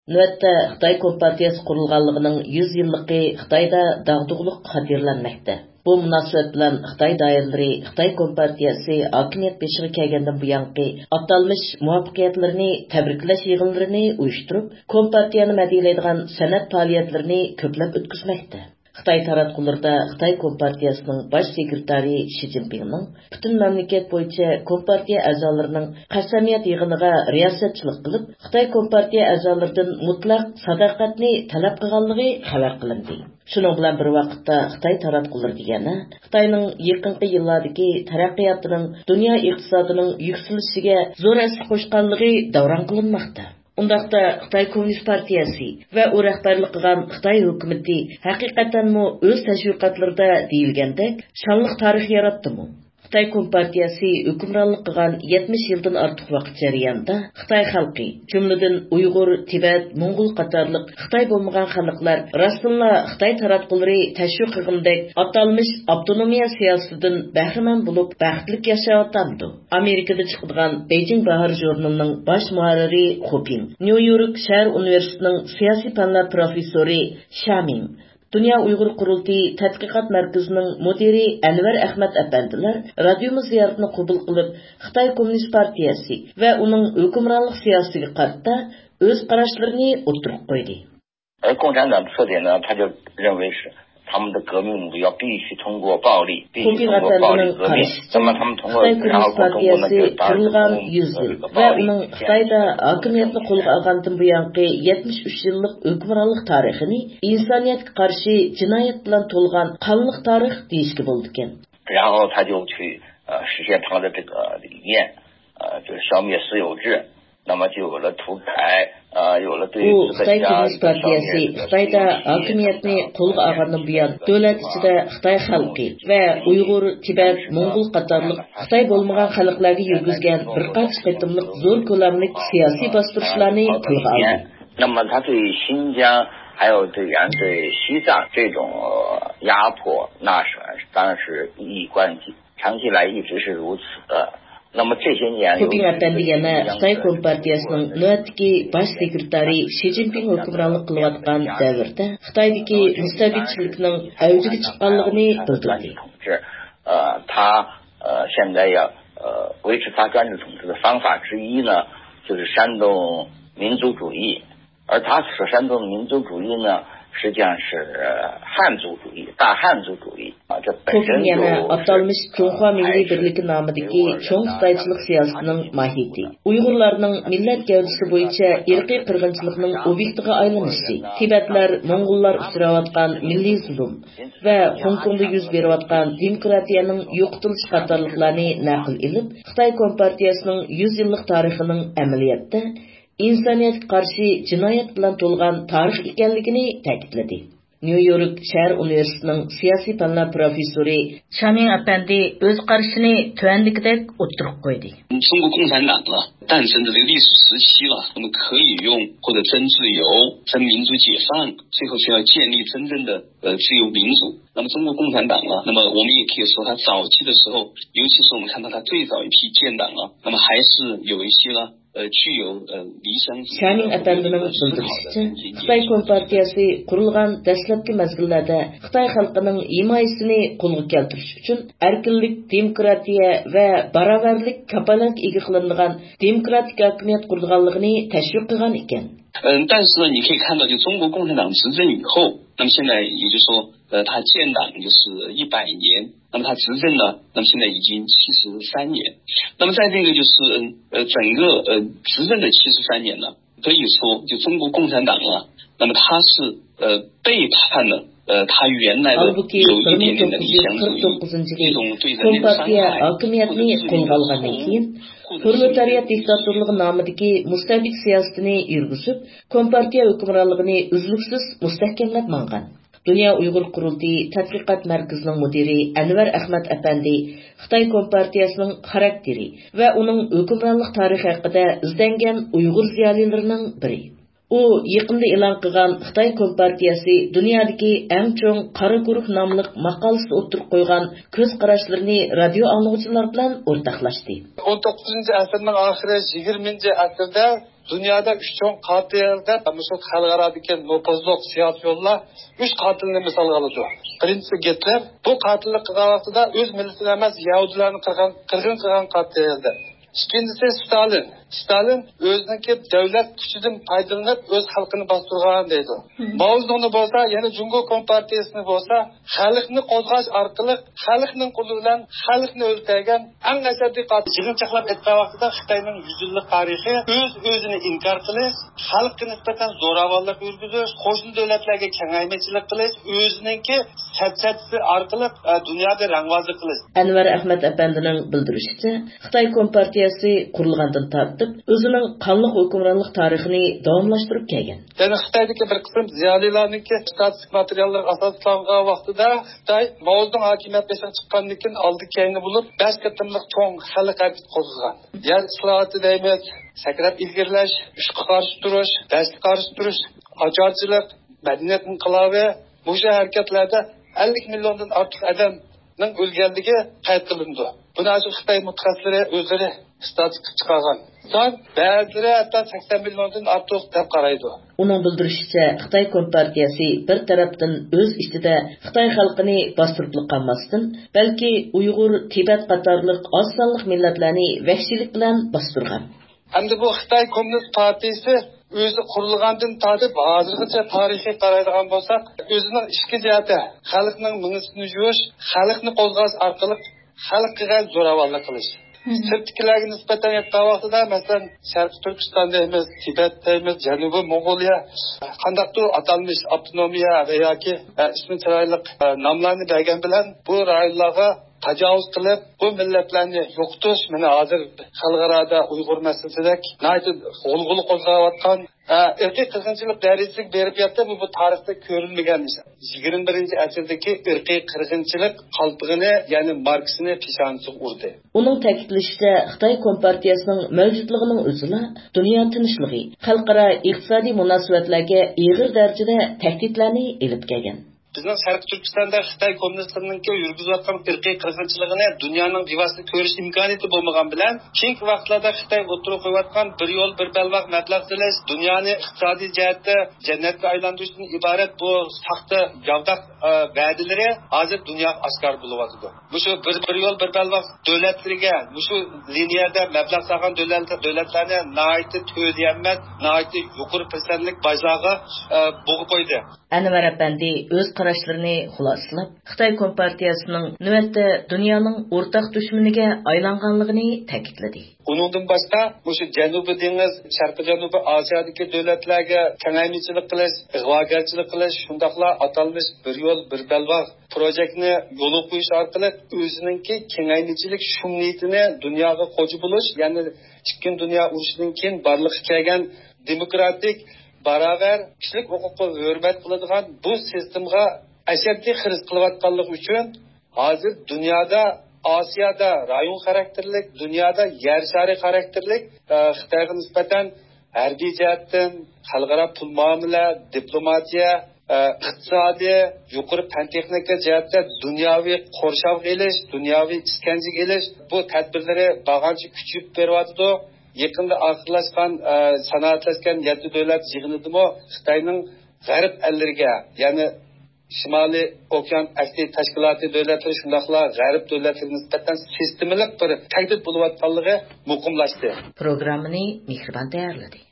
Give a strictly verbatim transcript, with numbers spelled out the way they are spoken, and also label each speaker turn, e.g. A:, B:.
A: Növətdə Xitay Компартиясы qurulğanlığının yüz yıllıqı Xitayda dağdığılıq xatirlənməkdə. Bu münasibət bilan Xitay dairələri Xitay Компартиясы hakimiyyət beşiği kelgəndən bu yanqı atalmış muvaffaqiyatlarını təbriklash yığınlarını uyushtirib, Kompartiyani mədhiyələydigan sənət fəaliyyətlərini köpləb ötküzməkdə. Xitay taratqularida Xitay Kompartiyasının baş sekretari Xi Jinpingning butun mamlakat bo'yicha Kompartiya a'zolarining qasamiyat yig'iniga riyosatchilik qilib, Xitay Kompartiya a'zolaridan mutlaq sadoqatni talab qilganligi xabar qilindi. Shuning bilan bir vaqtda Xitay taratqullari degani Xitoyning yaqinqi yillardagi taraqqiyotining dunyo iqtisodining yukselishiga zo'r asir qo'shganligi davron qilinmoqda. Undaqda Xitay Kommunist Partiyasi va u rahbarlik qilgan Xitoy hukumati haqiqatanmi o'z tashviqotlarida deyilgandek shonliq tarix yaratdimi? Xitoy Kompartiyasi hukmronlik qilgan yetmish yildan ortiq vaqt jarayonida Xitoy xalqi, jumladan Uyg'ur, Tibet, Mo'ng'ul qatorliq Xitoy bo'lmagan xalqlar rostla Xitoy taratqullari tashviq qilgandek atalmish avtonomiya siyosatidan bahramand bo'lib baxtlik yashayotdi. Amerikada chiqadigan Beijing Bahar jurnalining bosh muharriri Xuping, New York shahar universitetining siyosiy fanlar professori Shaming, Dünya Uyghur Qurultayı Tədqiqat Mərkəzinin müdiri Ənvər Əhməd əfəndiler radiomiz ziyaretini qəbul qılıb, Xitay Kommunist Partiyası və onun hökmranlıq siyasətinə qarşı öz qarashlarını ortaya qoydu.
B: 而共产党特点呢，他就认为是他们的革命要必须通过暴力，必须通过暴力革命。那么他们通过然后通过呢就达成这个暴力。
A: Xitoyda hokimiyatni qo'lga olgandan buyangi yetmish uch yillik hukmronlik tarixini insoniyatga qarshi jinoyat bilan to'lgan qonliq tarix deyishga bo'ldi ekan.
B: 然后他就去呃实现他的这个理念，呃就是消灭私有制，那么就有了土改。
A: Xitoy Kommunist Partiyasi Xitoyda hokimiyatni qo'lga olgandan buyon davlat ichida Xitoy xalqi va Uyg'ur, Tibet, Mo'ng'ul qatorliq Xitoy bo'lmagan xalqlarga yurgizgan bir qancha qitimliq zo'r ko'lamli siyosiy bostirishlarni qo'lga oldi.
B: 那么他对新疆还有对原对西藏这种压迫，那是当然是一以贯之，长期来一直是如此的。
A: Xuping әпәнди yana Xitoy Kompartiyasining navbatdagi bosh sekretari Xi Jinping hukmronlik qilayotgan davrda Xitoydagi mustabidchilikning avjiga chiqqanligini bildirdi.
B: 呃，他呃现在要呃维持他专制统治的方法之一呢，就是煽动民族主义，而他所煽动的民族主义呢，实际上是汉族主义、大汉族主义啊，这本身就
A: atalmış Cumhuriyet Milli Birliği namidagi cho'ng xitoychilik siyosatining mohiyati, Uyg'urlarning millat gavdasi bo'yicha irqiy qirg'inchilikning obyektiga aylanishi, Tibetlar, Mo'ng'ullar uchrayotgan milliy zulm va Hong Kongda yuz berayotgan demokratiyaning yo'qotilishi qatorliqlarni naql ilib, Xitoy Kompartiyasining yüz yillik tarixining amaliyotda insoniyatga qarshi jinoyat bilan to'lgan tarix ekanligini ta'kidladi. New York shahar universitetining siyosiy fanlar professori Shaming Apandi o'z qarashini tuandikdek o'tirib qo'ydi.
C: 中国共产党呢诞生的这个历史时期了，我们可以用或者争自由、争民族解放，最后需要建立真正的呃自由民主。那么中国共产党呢，那么我们也可以说它早期的时候，尤其是我们看到它最早一批建党啊，那么还是有一些呢。
A: Shaming Apandining bildirishicha, Xitoy Kompartiyasi qurilgan dastlabki mezgillarda Xitoy xalqining himoyasini qo'lga keltirish uchun erkinlik, demokratiya va barobarlik kapolatga ega qilinadigan demokratik hokimiyat qurganligini tashviq qilgan ekan.
C: 嗯，但是呢，你可以看到，就中国共产党执政以后，那么现在也就是说，呃，他建党就是一百年，那么他执政呢，那么现在已经七十三年，那么在这个就是呃整个呃执政的七十三年呢，可以说就中国共产党啊，那么他是呃背叛了呃他原来的有一点点的理想主义，这种对人类的伤害。
A: Proletariat diktatorluğu namidagi mustabid siyosatini yurgizib, Kompartiya hukmronligini uzluksiz mustahkamlab mangan. Dünya Uyghur Qurultayı Tədqiqat Mərkəzinin müdiri Ənvər Əhməd əfəndi Xitoy Kompartiyasının xarakteri və onun hukmronlik tarixi haqida izləngan Uyghur ziyolilarining biri. U yaqinda e'lon qilgan Xitoy Kompartiyasi dunyodagi eng cho'ng qora guruh nomli maqolasida o'tirib qo'ygan ko'z qarashlarini radio anglovchilar bilan o'rtoqlashdi.
D: o'n to'qqizinchi asrning oxiri yigirmanchi asrda Dünyada üç çoğun katilde bu xalqaradagi nopozluq siyosiy yo'llar üç qatilni misolga oladi. Birinchisi Hitler, bu qatillik qilgan vaqtida o'z millatini emas, yahudilarni qirg'in qirg'in qilgan qatil edi. İkincisi Stalin. Stalin o'ziniki davlat kuchidan foydalanib o'z xalqini bostirgan deydi. Mao Zedong bo'lsa, yana Jungo kompartiyasini bo'lsa, xalqni qo'zg'ash orqali xalqning qo'li bilan xalqni o'ldirgan eng ashaddiy qatil. Yig'inchoqlab aytgan vaqtida Xitoyning yuz yillik tarixi o'z o'zini inkor qilish, xalqqa nisbatan zo'ravonlik yurgizish, qo'shni davlatlarga kengaymachilik qilish, o'ziniki satsatsi orqali dunyoda rangvozlik qilish.
A: Anvar Ahmad apandining bildirishicha, Xitoy kompartiyasi qurilgandan tortib o'zining qonliq hukmronlik tarixini davomlashtirib kelgan.
D: Yani Xitoydagi bir qism ziyolilarniki statistik materiallar asoslangan vaqtida Xitoy Mao'ning hokimiyat beshiga chiqqandan keyin oldi keyni bo'lib besh qatimliq cho'ng xalq harakati qo'zg'agan. Yer islohoti deymiz, sakrab ilgirlash, ishqa qarshi turish, dastga qarshi turish, ocharchilik, madaniyat inqilobi, bu harakatlarda ellik milliondan ortiq odamning o'lganligi qayd qilindi. Buni Xitoy mutaxassislari o'zlari statistik chiqargan. Son ba'zilari hatto sakson milliondan ortiq deb qaraydi.
A: Uning bildirishicha, Xitoy kompartiyasi bir tarafdan o'z ichida Xitoy xalqini bostirib qolmasdan, balki Uyg'ur, Tibet qatorliq oz sonli millatlarni vahshiylik bilan bostirgan.
D: Endi bu Xitoy Kommunist partiyasi o'zi qurilgandan tortib hozirgacha tarixga qaraydigan bo'lsak, o'zining ichki jihati xalqning mingisini yuvish, xalqni qo'zg'ash orqali xalqqa zo'ravonlik qilish. Sirtkilarga nisbatan aytgan vaqtida, masalan, Sharq Turkiston deymiz, Tibet deymiz, Janubiy Mong'oliya, qandaqdir atalmish avtonomiya va yoki ismi chiroyli nomlarni bergan bilan bu rayonlarga tajovuz qilib, bu millatlarni yo'qotish, mana hozir xalqaro Uyg'ur masalasidek nayt g'ulg'ul qo'zg'ayotgan irqiy qirg'inchilik darajasiga berib yotdi. Bu bu tarixda ko'rilmagan ish. yigirma birinchi asrdagi irqiy qirg'inchilik qalpig'ini, ya'ni Marksni peshonasiga urdi.
A: Uning ta'kidlashicha, Xitoy kompartiyasining mavjudligining o'zida dunyo tinchligi, xalqaro iqtisodiy munosabatlarga og'ir darajada tahdidlarni elib kelgan.
D: Bizning Sharq Turkistonda Xitoy kommunistlarining yurgizayotgan irqiy qirg'inchiligini dunyoning bevosita ko'rish imkoniyati bo'lmagan bilan, keyingi vaqtlarda Xitoy o'tirib qo'yayotgan bir yo'l bir balvoq mablag' to'lash, dunyoni iqtisodiy jihatda jannatga aylantirishdan iborat bu saxta yavdaq va'dalari hozir dunyo oshkor bo'lyapti. Bu shu bir bir yo'l bir balvoq davlatlarga, bu shu liniyada mablag' solgan davlatlar davlatlarni nihoyatda to'ydiyanmat, nihoyatda yuqori percentlik bajlarga bo'g'ib qo'ydi.
A: Anvar apandi o'z qarashlarini xulosalab, Xitoy kompartiyasining navbatda dunyoning o'rtaq dushmaniga aylanganligini ta'kidladi.
D: Uningdan boshqa, bu shu Janubiy dengiz, Sharqiy Janubiy Osiyodagi davlatlarga kengaymichilik qilish, ig'vogarchilik qilish, shundaqlar atalmish bir yo'l bir balvoq proyektni yo'l qo'yish orqali o'ziningki kengaymichilik shumniyatini dunyoga qo'yib bo'lish, ya'ni ikkinchi dunyo urushidan keyin barliqqa kelgan demokratik baravar kishilik huquqqa hurmat qiladigan bu sistemga ashaddiy xiris qilayotganligi uchun hozir dunyoda, Osiyoda rayon xarakterlik, dunyoda yer shari xarakterlik Xitoyga nisbatan harbiy jihatdan xalqaro pul muomala, diplomatiya, iqtisodiy, yuqori fan texnika jihatda dunyoviy qo'rshav qilish, dunyoviy iskanji qilish bu tadbirlari bag'ancha kuchayib beryapti. Yaqinda oxirlashgan sanoatlashgan yetti davlat yig'inidimi Xitoyning g'arb ellariga, ya'ni Shimoliy okean aktiv tashkiloti davlatlari shundaqla g'arb davlatlariga nisbatan sistemalik bir tahdid bo'layotganligi muqimlashdi.
A: Programmani Mehribon tayyorladi.